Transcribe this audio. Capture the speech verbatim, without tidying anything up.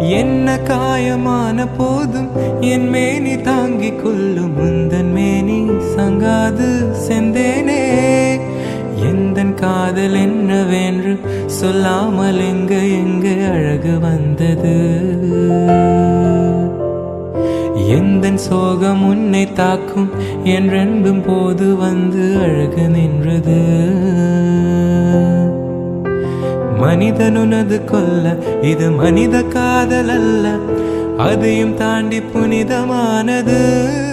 என்ன காயமான போதும் என் மேனி தாங்கிக் கொள்ளும் முந்தன் மேனி சங்காது செந்தேனே எந்தன் காதல் என்னவென்று சொல்லாமல் எங்க எங்க அழகு வந்தது எந்தன் சோகம் உன்னை தாக்கும் என்றென்பும் போது வந்து அழகு நின்றது மனிதனுனது கொல்ல இது மனித காதல் அல்ல அதையும் தாண்டி புனிதமானது